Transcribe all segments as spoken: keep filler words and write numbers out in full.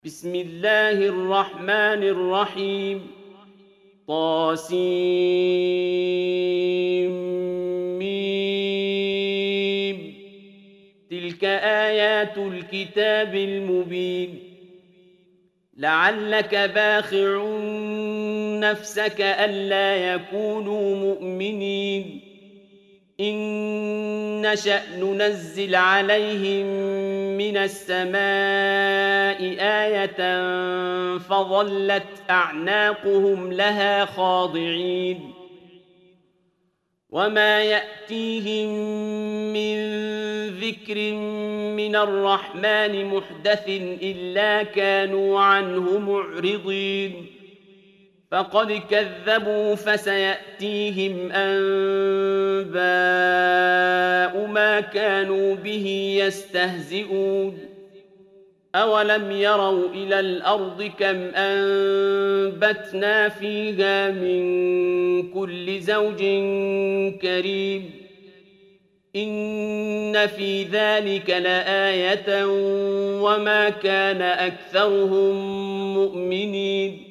بسم الله الرحمن الرحيم طاسيم. تلك آيات الكتاب المبين. لعلك باخع نفسك ألا يكونوا مؤمنين إن نشأ ننزل عليهم من السماء آية فظلت أعناقهم لها خاضعين وما يأتيهم من ذكر من الرحمن محدث إلا كانوا عنه معرضين فقد كذبوا فسيأتيهم أنباء ما كانوا به يستهزئون أولم يروا إلى الأرض كم أنبتنا فيها من كل زوج كريم إن في ذلك لآية وما كان أكثرهم مؤمنين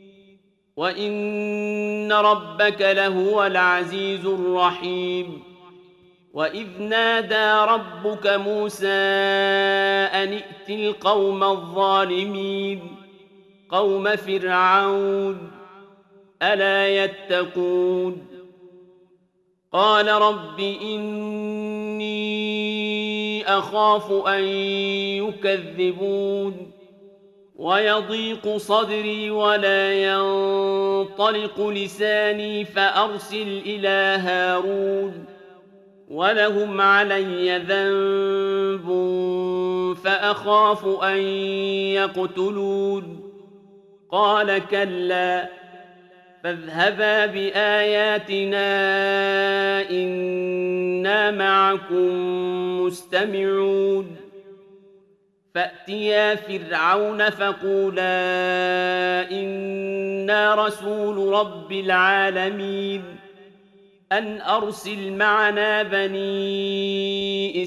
وإن ربك لهو العزيز الرحيم وإذ نادى ربك موسى أن ائت القوم الظالمين قوم فرعون ألا يتقون قال رب إني أخاف أن يكذبون ويضيق صدري ولا ينطلق لساني فأرسل إلى هارون ولهم علي ذنب فأخاف أن يقتلون قال كلا فاذهبا بآياتنا إنا معكم مستمعون فأتيا فرعون فقولا إنا رسول رب العالمين أن أرسل معنا بني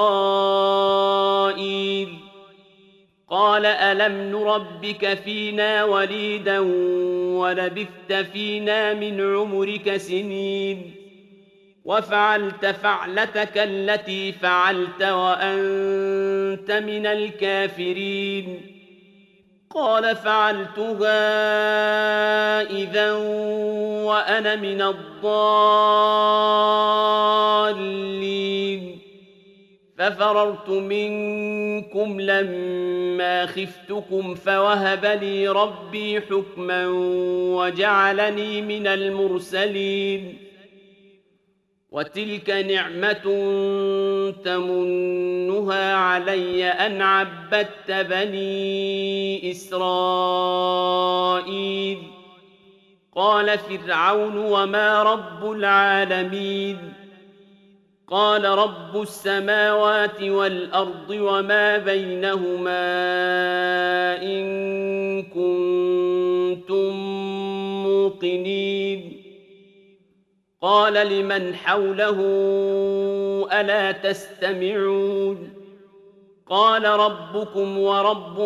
إسرائيل قال ألم نربك فينا وليدا ولبثت فينا من عمرك سنين وفعلت فعلتك التي فعلت وأنت من الكافرين قال فعلتها إذا وأنا من الضالين ففررت منكم لما خفتكم فوهب لي ربي حكما وجعلني من المرسلين وتلك نعمة تمنها علي أن عبدت بني إسرائيل قال فرعون وما رب العالمين قال رب السماوات والأرض وما بينهما إن كنتم موقنين قال لمن حوله ألا تستمعون قال ربكم ورب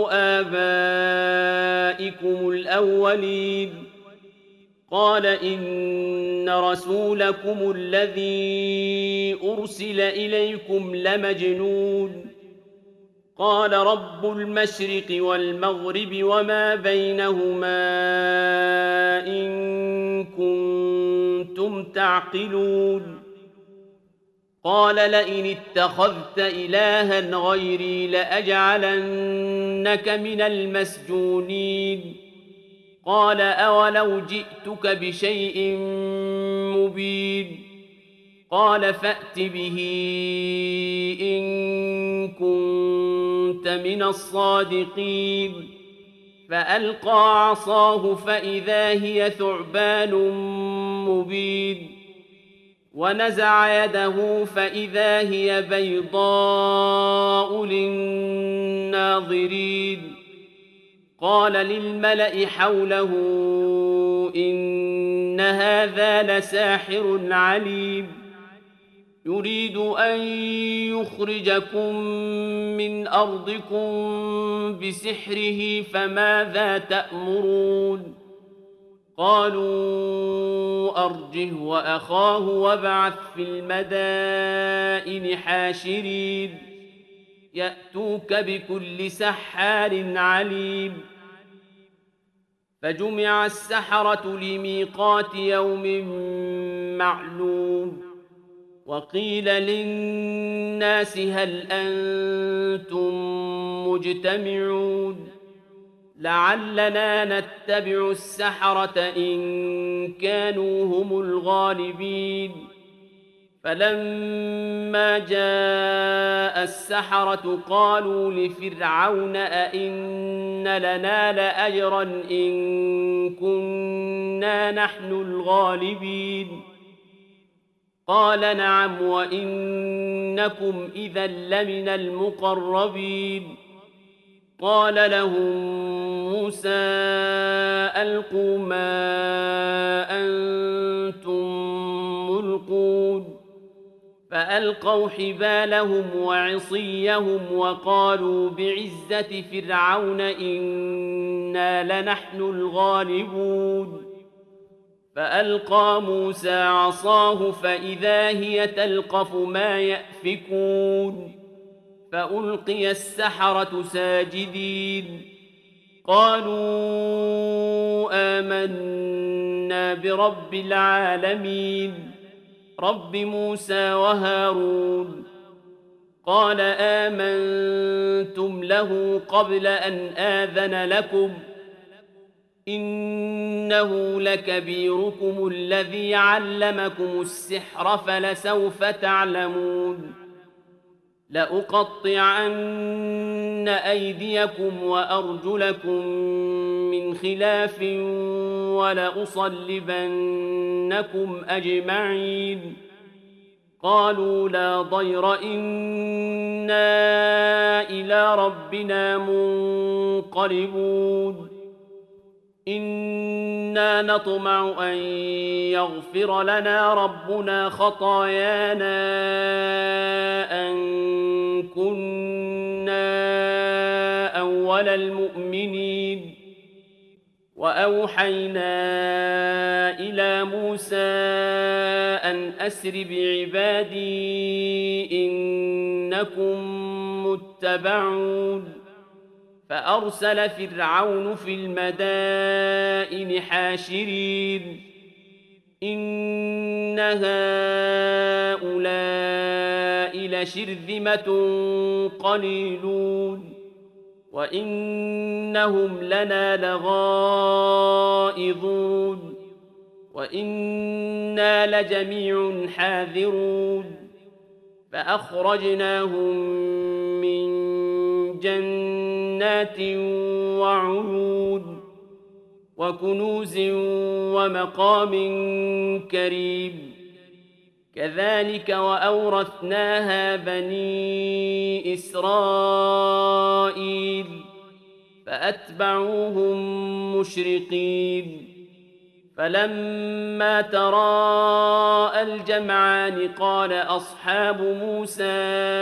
آبائكم الأولين قال إن رسولكم الذي أرسل إليكم لمجنون قال رب المشرق والمغرب وما بينهما إن كنتم تعقلون قال لئن اتخذت إلها غيري لأجعلنك من المسجونين قال أولو جئتك بشيء مبين قال فأت به إن كنت من الصادقين فألقى عصاه فإذا هي ثعبان مبين ونزع يده فإذا هي بيضاء للناظرين قال للملأ حوله إن هذا لساحر عليم يريد أن يخرجكم من أرضكم بسحره فماذا تأمرون قالوا أرجه وأخاه وابعث في المدائن حاشرين يأتوك بكل سحار عليم فجمع السحرة لميقات يوم معلوم وقيل للناس هل أنتم مجتمعون لعلنا نتبع السحرة إن كانوا هم الغالبين فلما جاء السحرة قالوا لفرعون أئن لنا لأجرا إن كنا نحن الغالبين قال نعم وإنكم إذا لمن المقربين قال لهم موسى ألقوا ما أنتم ملقون فألقوا حبالهم وعصيهم وقالوا بعزة فرعون إنا لنحن الغالبون فألقى موسى عصاه فإذا هي تلقف ما يأفكون فألقي السحرة ساجدين قالوا آمنا برب العالمين رب موسى وهارون قال آمنتم له قبل أن آذن لكم إنه لكبيركم الذي علمكم السحر فلسوف تعلمون لأقطعن أيديكم وأرجلكم من خلاف ولأصلبنكم أجمعين قالوا لا ضير إنا إلى ربنا منقلبون إنا نطمع أن يغفر لنا ربنا خطايانا أن كنا أول المؤمنين وأوحينا إلى موسى أن أسر بعبادي إنكم متبعون فأرسل فرعون في المدائن حاشرين إن هؤلاء لشرذمة قليلون وإنهم لنا لغائظون وإنا لجميع حاذرون فأخرجناهم من جنات وعيون وكنوز ومقام كريم كذلك وأورثناها بني إسرائيل فأتبعوهم مشرقين فلما تراءى الجمعان قال أصحاب موسى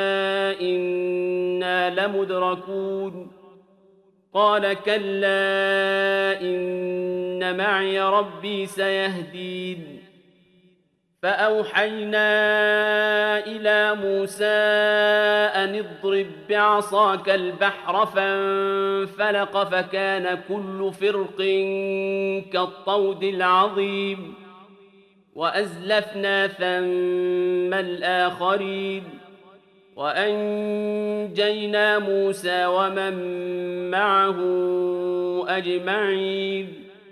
إنا لمدركون قال كلا إن معي ربي سيهدين فأوحينا إلى موسى أن اضرب بعصاك البحر فانفلق فكان كل فرق كالطود العظيم وأزلفنا ثم الآخرين وأنجينا موسى ومن معه أجمعين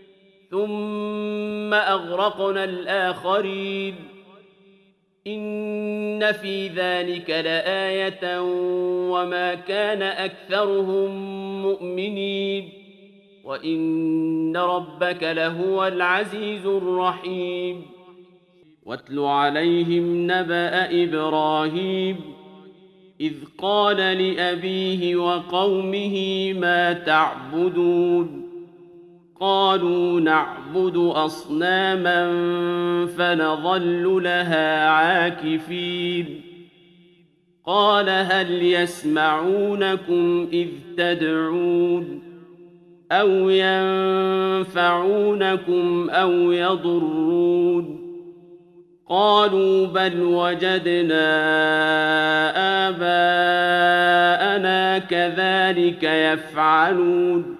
ثم أغرقنا الآخرين إن في ذلك لآية وما كان أكثرهم مؤمنين وإن ربك لهو العزيز الرحيم واتل عليهم نبأ إبراهيم إذ قال لأبيه وقومه ما تعبدون قالوا نعبد أصناما فنظل لها عاكفين قال هل يسمعونكم إذ تدعون أو ينفعونكم أو يضرون قالوا بل وجدنا آباءنا كذلك يفعلون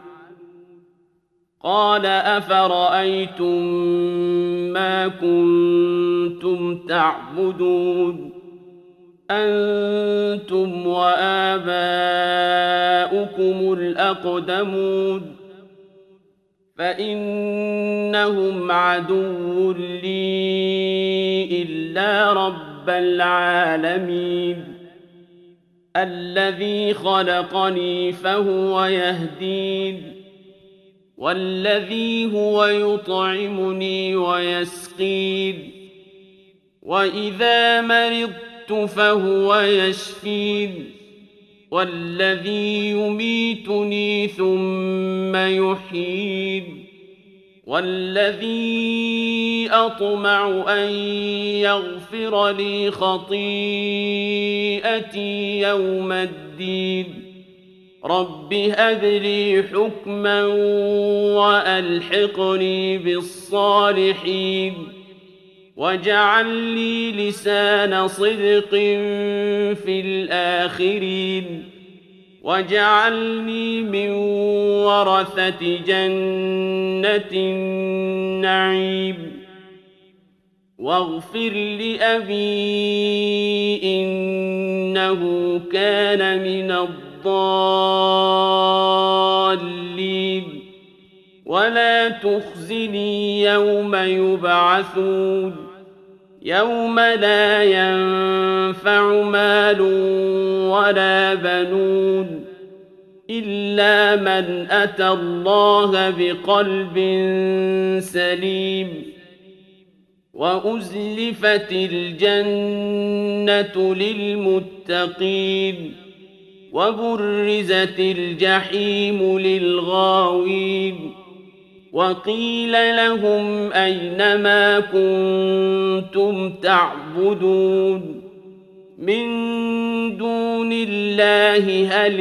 قال أفرأيتم ما كنتم تعبدون أنتم وآباؤكم الأقدمون فإنهم عدو لي إلا رب العالمين الذي خلقني فهو يهدين والذي هو يطعمني ويسقين وإذا مرضت فهو يشفين والذي يميتني ثم يحيين والذي أطمع أن يغفر لي خطيئتي يوم الدين رب هب لي حكما وألحقني بالصالحين واجعل لي لسان صدق في الآخرين واجعلني من ورثة جنة النعيم واغفر لأبي إنه كان من الضالين ولا تخزني يوم يبعثون يوم لا ينفع مال ولا بنون إلا من أتى الله بقلب سليم وأزلفت الجنة للمتقين وبرزت الجحيم للغاوين وقيل لهم أين ما كنتم تعبدون من دون الله هل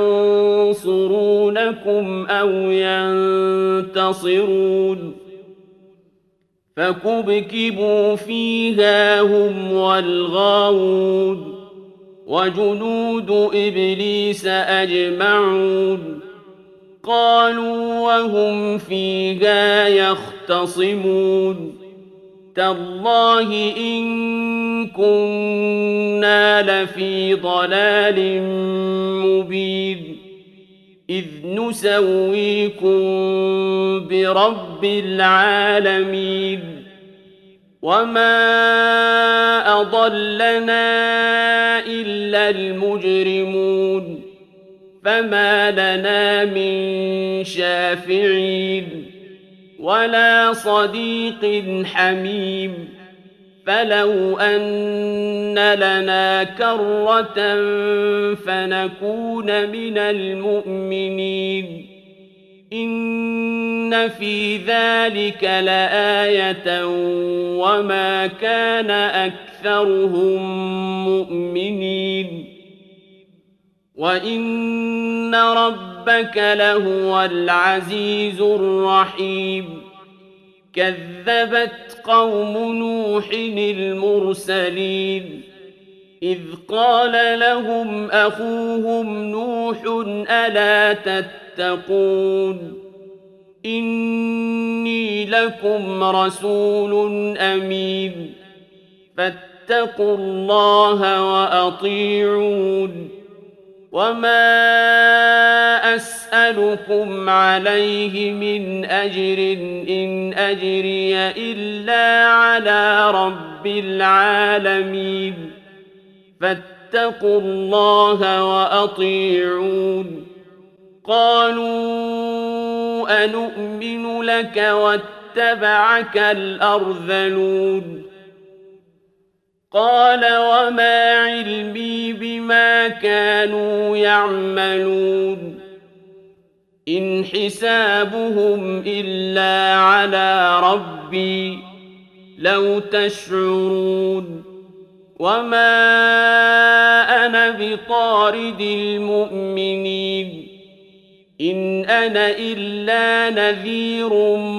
ينصرونكم أو ينتصرون فكبكبوا فيها هم والغاوون وجنود إبليس أجمعون قالوا وهم فيها يختصمون تالله إن كنا لفي ضلال مبين إذ نسويكم برب العالمين وما أضلنا إلا المجرمون فما لنا من شافعين ولا صديق حميم فلو أن لنا كرة فنكون من المؤمنين إن في ذلك لآية وما كان أكثرهم مؤمنين وإن ربك لهو العزيز الرحيم كذبت قوم نوح المرسلين إذ قال لهم أخوهم نوح ألا تتقون إني لكم رسول أمين فاتقوا الله وأطيعون وما أسألكم عليه من أجر إن أجري إلا على رب العالمين فاتقوا الله وأطيعون قالوا أنؤمن لك واتبعك الأرذلون قال وما علمي بما كانوا يعملون إن حسابهم إلا على ربي لو تشعرون وما أنا بطارد المؤمنين إن أنا إلا نذير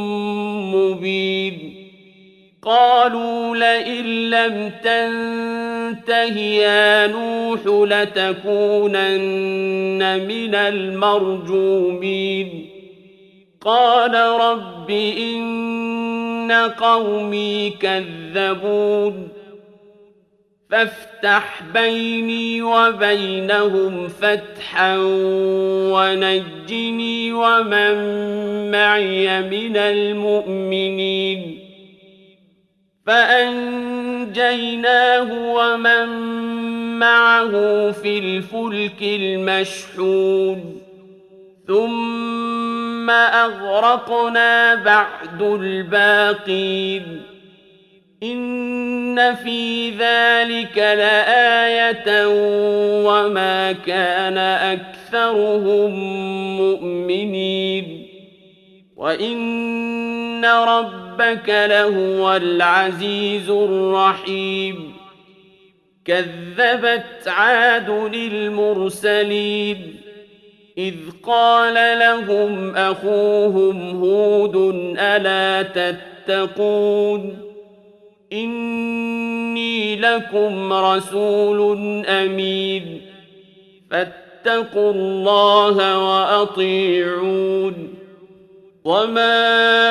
مبين قالوا لئن لم تنته يا نوح لتكونن من المرجومين قال رب إن قومي كذبون فافتح بيني وبينهم فتحا ونجني ومن معي من المؤمنين فأنجيناه ومن معه في الفلك المشحون ثم أغرقنا بعد الباقين إن في ذلك لآية وما كان أكثرهم مؤمنين وإن ربك لهو العزيز الرحيم كذبت عاد للمرسلين إذ قال لهم أخوهم هود ألا تتقون إني لكم رسول أمين فاتقوا الله وأطيعون وما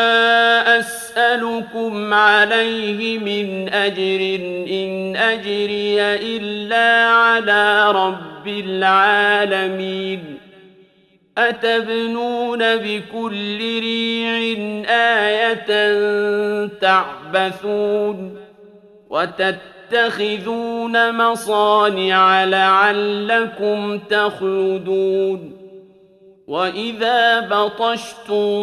أسألكم عليه من أجر إن أجري إلا على رب العالمين أتبنون بكل ريع آية تعبثون وتتخذون مصانع لعلكم تخلدون وإذا بطشتم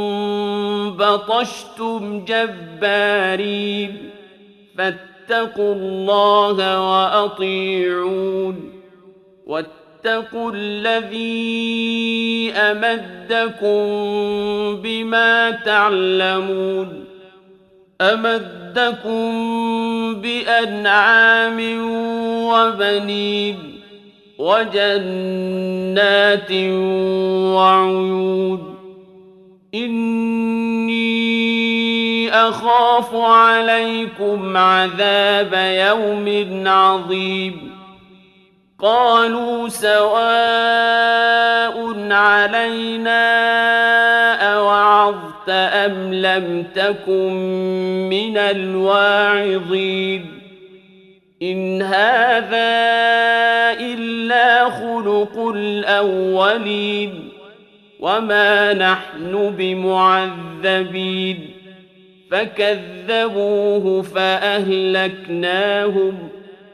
بطشتم جبارين فاتقوا الله وأطيعون واتقوا الذي أمدكم بما تعلمون أمدكم بأنعام وبنين وجنات وعيون إني أخاف عليكم عذاب يوم عظيم قالوا سواء علينا أوعظت أم لم تكن من الواعظين إن هذا إلا خلق الأولين وما نحن بمعذبين فكذبوه فأهلكناهم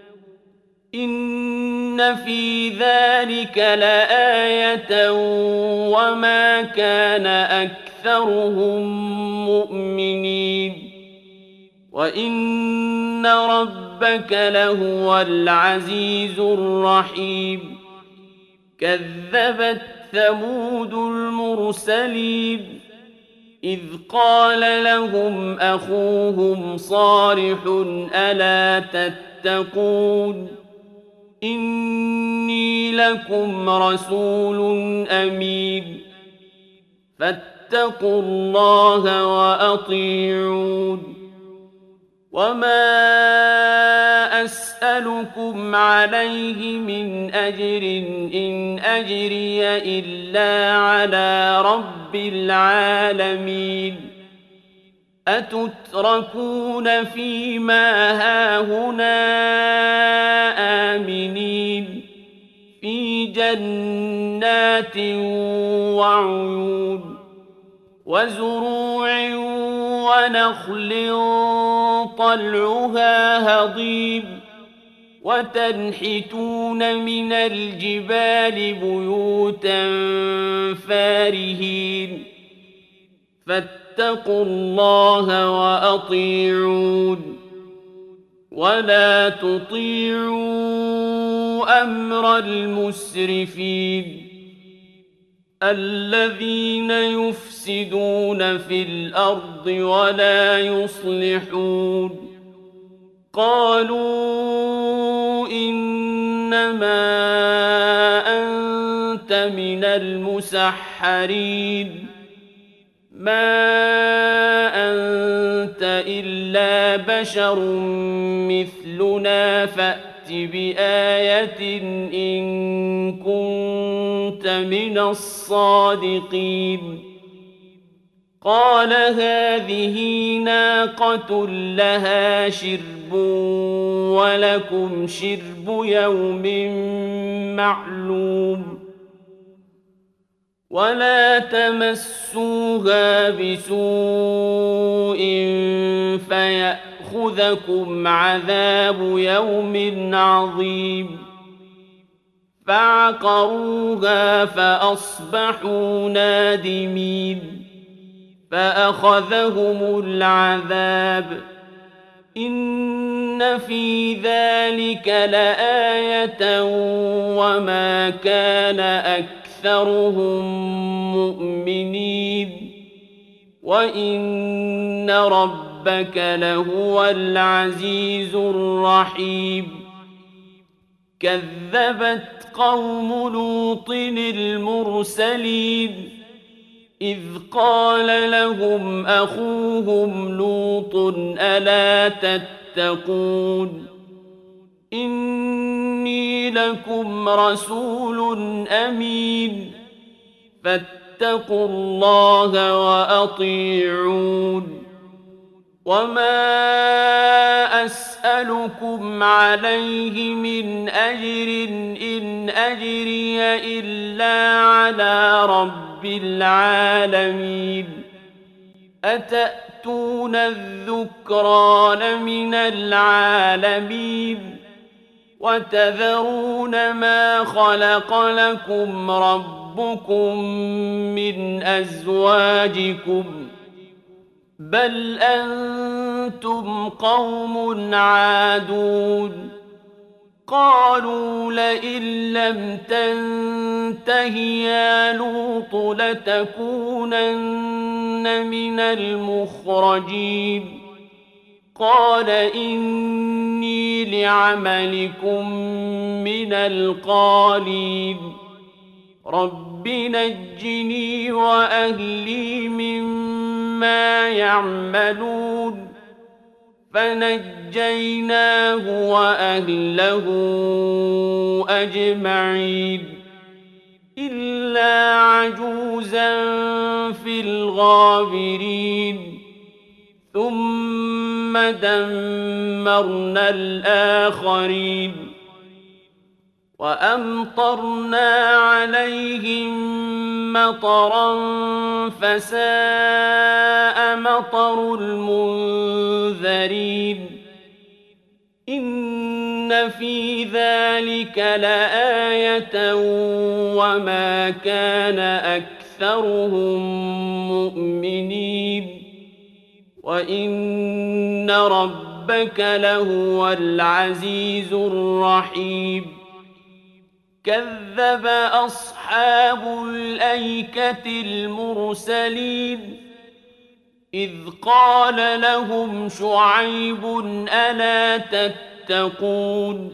إن في ذلك لآية وما كان أكثرهم مؤمنين وإن ربك لهو العزيز الرحيم كذبت ثمود المرسلين إذ قال لهم أخوهم صالح ألا تتقون إني لكم رسول أمين فاتقوا الله وأطيعون وما أسألكم عليه من أجر إن أجري إلا على رب العالمين أتتركون فيما هاهنا آمنين في جنات وعيون وزروع ونخل طلعها هضيم وتنحتون من الجبال بيوتا فارهين فاتقوا الله وأطيعون ولا تطيعوا أمر المسرفين الذين يفسدون في الأرض ولا يصلحون قالوا إنما أنت من المسحرين ما أنت إلا بشر مثلنا فأت بآية إن كنت من الصادقين قال هذه ناقة لها شرب ولكم شرب يوم معلوم ولا تمسوها بسوء فيأخذكم عذاب يوم عظيم فعقروها فأصبحوا نادمين فأخذهم العذاب إن في ذلك لآية وما كان أكثرهم مؤمنين وإن ربك لهو العزيز الرحيم كذبت قوم لوط المرسلين إذ قال لهم أخوهم لوط ألا تتقون إني لكم رسول أمين فاتقوا الله وأطيعون وما أسألكم عليه من أجر إن أجري إلا على رب العالمين أتأتون الذكران من العالمين وتذرون ما خلق لكم ربكم من أزواجكم بل أنتم قوم عادون قالوا لئن لم تنته يا لوط لتكونن من المخرجين قال إني لعملكم من القالين رب نجني وأهلي مما يعملون فنجيناه وأهله أجمعين إلا عجوزا في الغابرين ثم دمرنا الآخرين وأمطرنا عليهم مطرا فساء مطر المنذرين إن في ذلك لآية وما كان أكثرهم مؤمنين وإن ربك لهو العزيز الرحيم كذب أصحاب الأيكة المرسلين إذ قال لهم شعيب ألا تتقون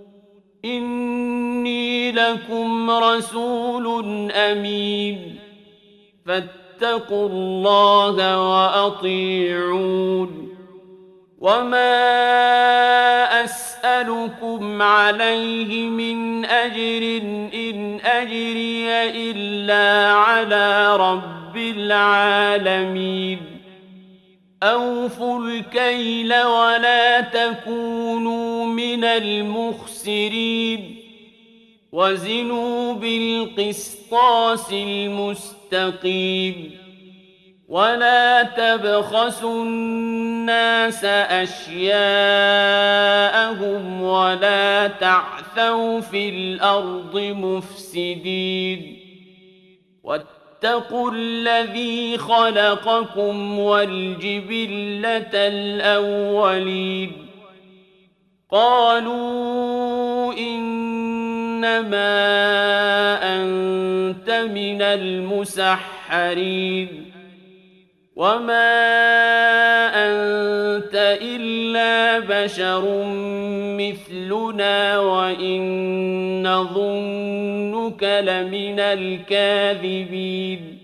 إني لكم رسول أمين فاتقوا الله وأطيعون وما أسألكم عليه من أجر إن أجري إلا على رب العالمين أوفوا الكيل ولا تكونوا من المخسرين وزنوا بالقسطاس المستقيم ولا تبخسوا الناس أشياءهم ولا تعثوا في الأرض مفسدين واتقوا الذي خلقكم والجبلة الأولين قالوا إن إنما أنت من المسحرين وما أنت إلا بشر مثلنا وإن نظنك لمن الكاذبين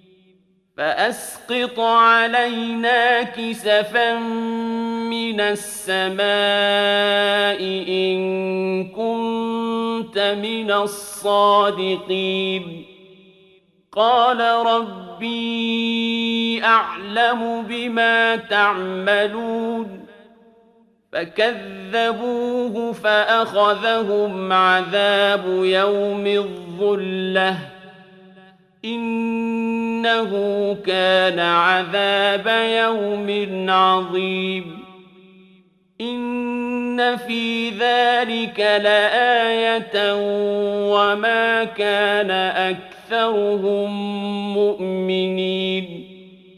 فأسقط علينا كسفا من السماء إن كنت من الصادقين قال ربي أعلم بما تعملون فكذبوه فأخذهم عذاب يوم الظلة إنه كان عذاب يوم عظيم إن في ذلك لآية وما كان أكثرهم مؤمنين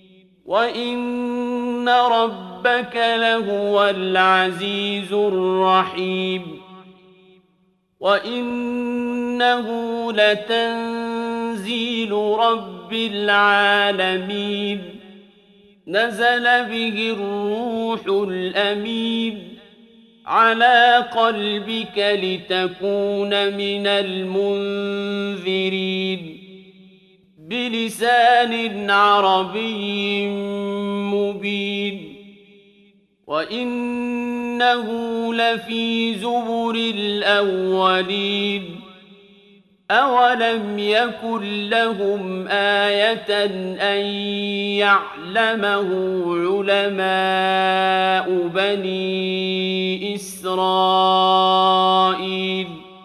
وإن ربك لهو العزيز الرحيم وإنه لتنزيل رب العالمين نزل به الروح الأمين على قلبك لتكون من المنذرين بلسان عربي مبين وإنه لفي زبر الأولين أولم يكن لهم آية أن يعلمه علماء بني إسرائيل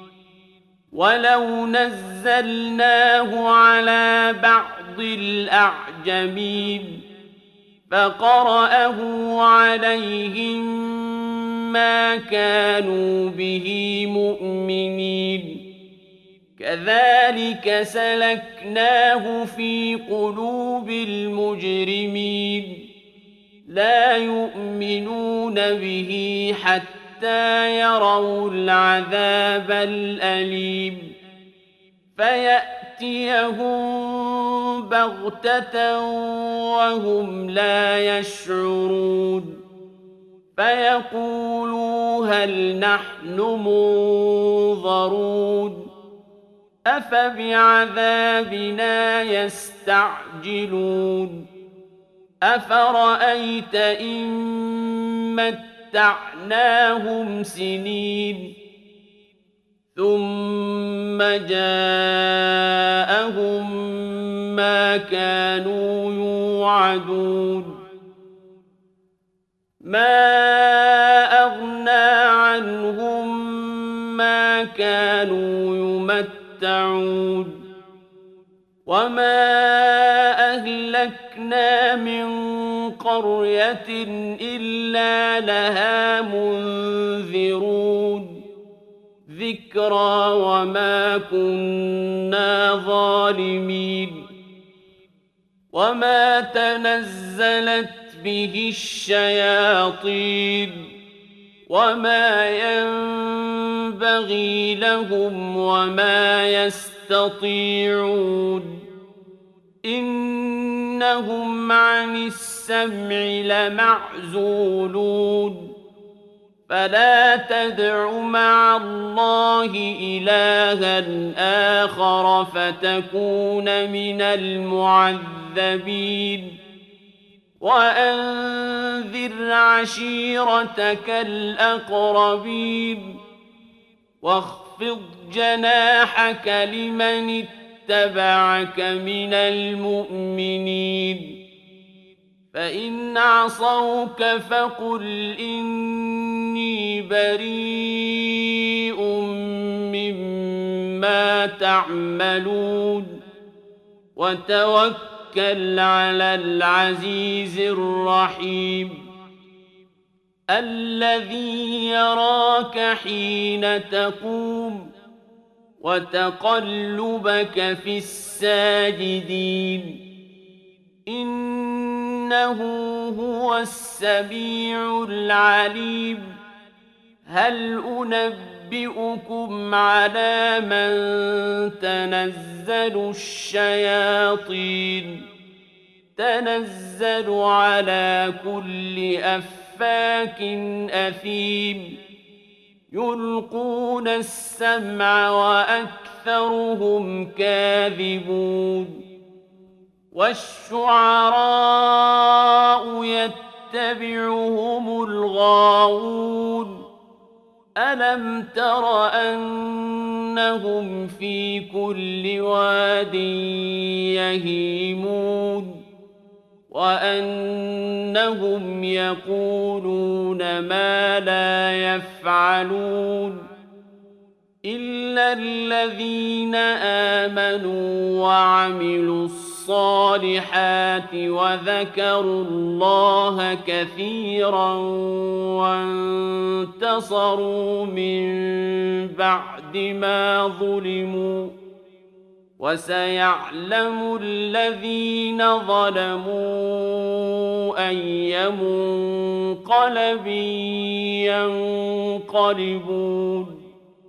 ولو نزلناه على بعض الأعجمين فقرأه عليهم ما كانوا به مؤمنين كذلك سلكناه في قلوب المجرمين لا يؤمنون به حتى يروا العذاب الأليم فيأتيهم بغتة وهم لا يشعرون فيقولوا هل نحن منظرون أفبعذابنا يستعجلون أفرأيت إن متعناهم سنين ثم جاءهم ما كانوا يوعدون ما أغنى عنهم ما كانوا يمتعون وما أهلكنا من قرية إلا لها منذرون ذكرى وما كنا ظالمين وما تنزلت به الشياطين وما ينبغي لهم وما يستطيعون إنهم عن السمع لمعزولون فلا تدع مع الله إلها آخر فتكون من المعذبين وأنذر عشيرتك الأقربين واخفض جناحك لمن اتبعك من المؤمنين فإن عصوك فقل إني بريء مما تعملون وتوكل على العزيز الرحيم الذي يراك حين تقوم وتقلبك في الساجدين إنه هو السميع العليم هل أنبئكم على من تنزل الشياطين تنزل على كل أفاك أثيم يلقون السمع وأكثرهم كاذبون والشعراء يتبعهم الغاوون ألم تر أنهم في كل واد يهيمون وأنهم يقولون ما لا يفعلون إلا الذين آمنوا وعملوا الصالحات وذكروا الله كثيرا وانتصروا من بعد ما ظلموا وسيعلم الذين ظلموا أي منقلب ينقلبون